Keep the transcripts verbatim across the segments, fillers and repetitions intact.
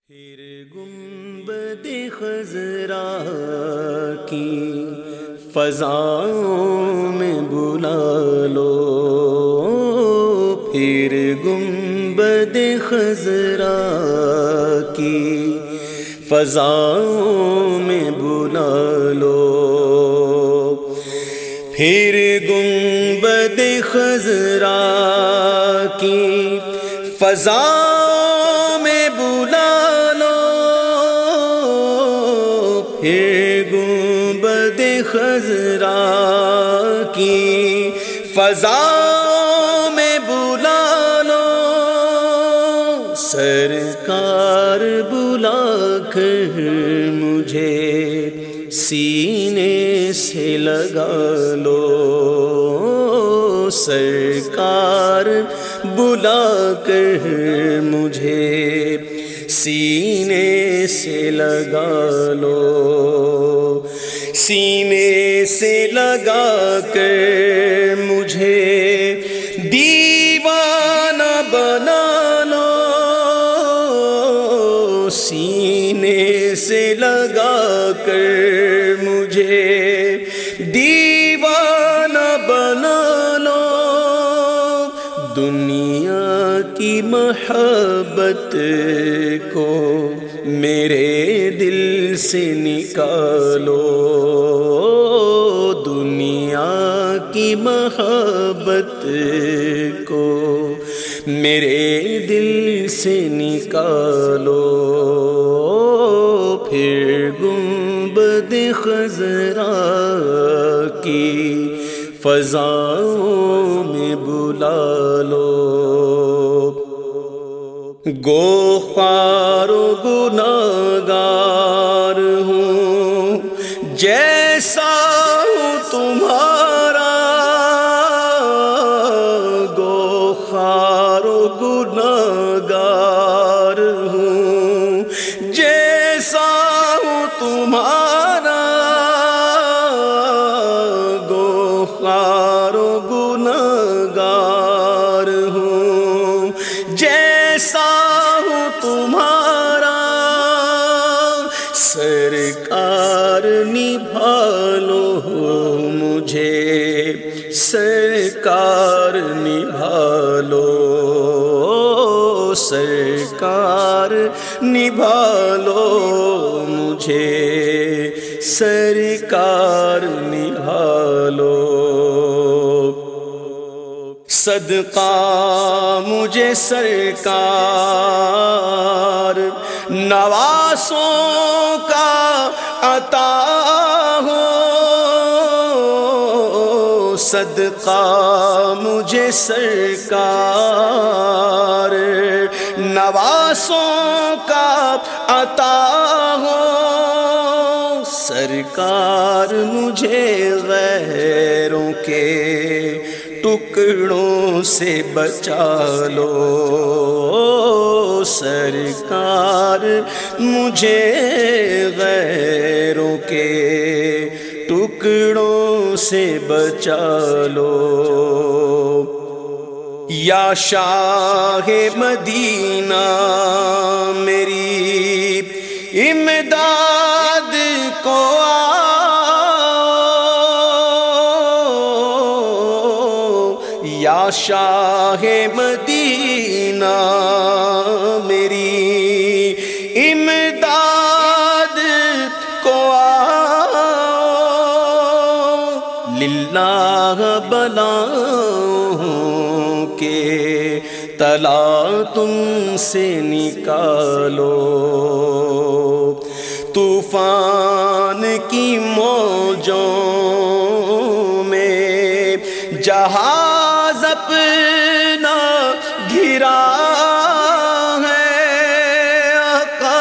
پھر گنبد خضرا کی فضاؤں میں بلا لو، پھر گنبد خضرا کی فضاؤں میں بلا لو، پھر گنبد خضرا کی فضاؤں میں بلا لو، پھر گنبد خضرا کی فضاؤں میں بلا لو، سرکار بلا کر مجھے سینے سے لگا لو، سرکار بلا کر مجھے سینے سے لگا لو، سینے سے لگا کر مجھے دیوانہ بنا لو، سینے سے لگا کر مجھے دیوانہ بنا لو، دنیا کی محبت کو میرے دل سے نکالو، دنیا کی محبت کو میرے دل سے نکالو، پھر گنبد خضرا کی فضاؤں میں بلا لو، گو خوار و گناہگار ہوں جیسا ہوں تمہارا، گو خوار و گناہگار ہوں جیسا ہوں تمہارا، گو خوار و گناہگار ہوں جیسا ہوں تمہارا، سرکار نبھا لو مجھے، سرکار نبھا لو، سرکار نبھا لو مجھے، سرکار نبھا لو، صدقہ مجھے سرکار نواسوں کا عطا ہو، صدقہ مجھے سرکار نواسوں کا عطا ہو، سرکار مجھے غیروں کے ٹکڑوں سے بچا لو، سرکار مجھے غیروں کے ٹکڑوں سے بچا لو، یا شاہ مدینہ میری امداد کو یا شاہ مدینہ میری امداد کو آؤ، للہ بلاؤں کے تلا تم سے نکالو، طوفان کی موجوں میں جہاز اپنا گھرا ہے آقا،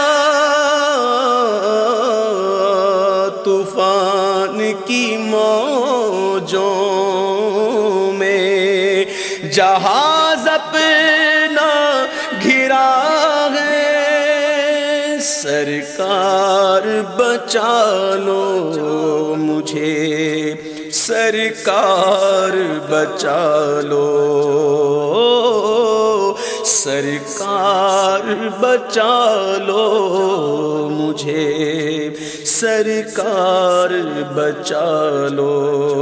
طوفان کی موجوں میں جہاز اپنا گھرا ہے، سرکار بچا لو مجھے، سرکار بچا لو، سرکار بچا لو مجھے، سرکار بچا لو۔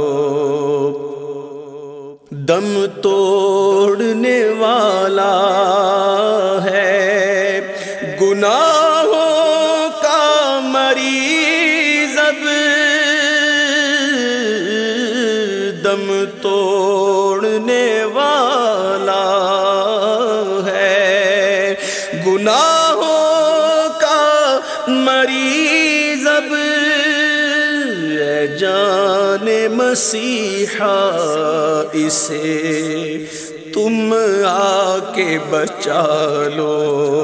دم توڑنے والا ہے گناہوں کا مریض، اب دم توڑنے والا ہے گناہوں کا مریض، اب اے جان مسیحا اسے تم آ کے بچا لو،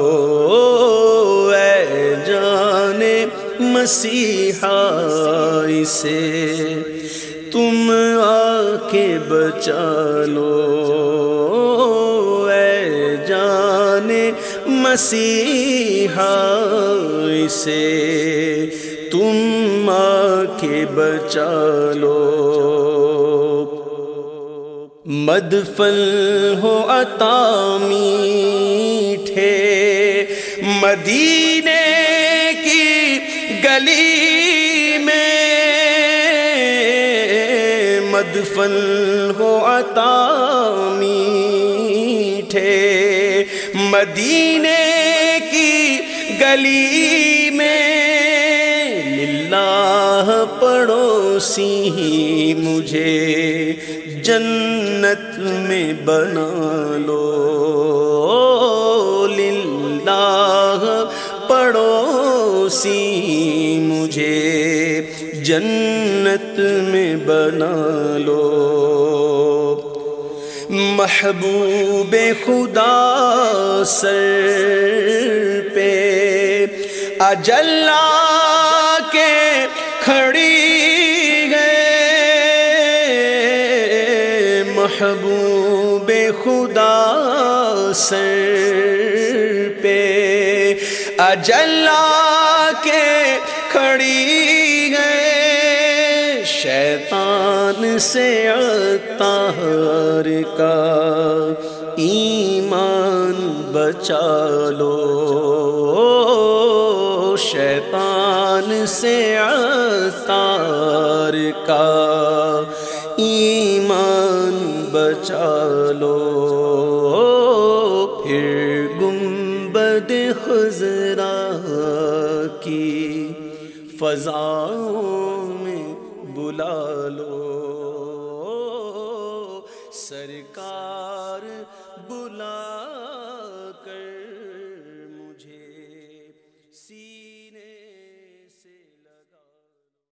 اے جان مسیحا اسے تم آ کے بچا لو، اے جان مسیحا اسے تم آ کے بچا لو۔ مدفن ہو عطا میٹھے مدینے کی گلی میں، مدفن ہو عطا میٹھے مدینے کی گلی میں، للہ پڑوسی مجھے جنت میں بنا لو، للہ پڑوسی مجھے جنت میں بنا لو۔ محبوب خدا سر پہ اجل آ کے کھڑی ہے، محبوب خدا سر پہ اجل آ کے کھڑی ہے، شیطان سے عطار کا ایمان بچا لو، شیطان سے عطار کا ایمان بچا لو، پھر گنبد خضرا کی فضاؤں میں بلا لو، سرکار